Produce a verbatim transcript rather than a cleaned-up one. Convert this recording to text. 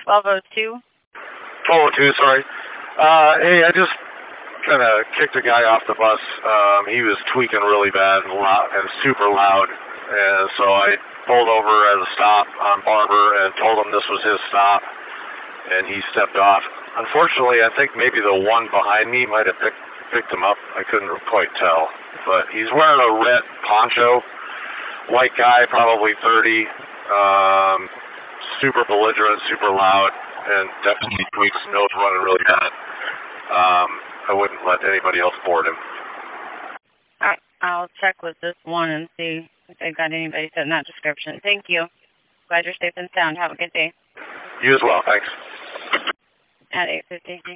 twelve oh two. twelve oh two, sorry. Uh, hey, I just kind of kicked a guy off the bus. Um, he was tweaking really bad and loud and super loud, and so I pulled over at a stop on Barber and told him this was his stop, and he stepped off. Unfortunately, I think maybe the one behind me might have picked, picked him up. I couldn't quite tell, but he's wearing a red poncho, white guy, probably thirty, um, super belligerent, super loud, and definitely tweaks, nose running really bad. Um, I wouldn't let anybody else board him. I, I'll check with this one and see if they've got anybody fit in that description. Thank you. Glad you're safe and sound. Have a good day. You as well. Thanks. At eight fifty.